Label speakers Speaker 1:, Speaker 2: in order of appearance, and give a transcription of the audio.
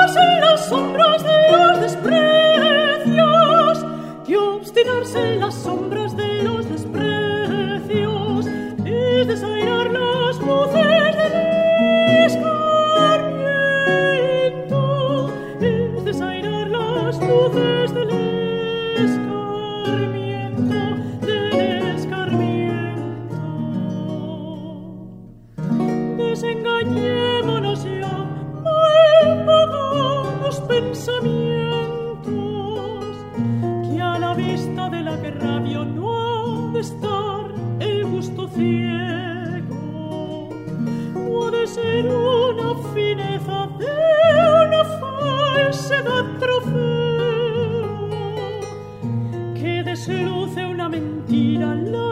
Speaker 1: en las sombras de los desprecios, que obstinarse en las sombras de los desprecios es desairar las luces del escarmiento, es desairar las luces del escarmiento. Desengañémonos ya, malvadados pensamientos, que a la vista de la que rabio no ha de estar el gusto ciego, no ha de ser una fineza de una falsedad trofeo, que desluce una mentira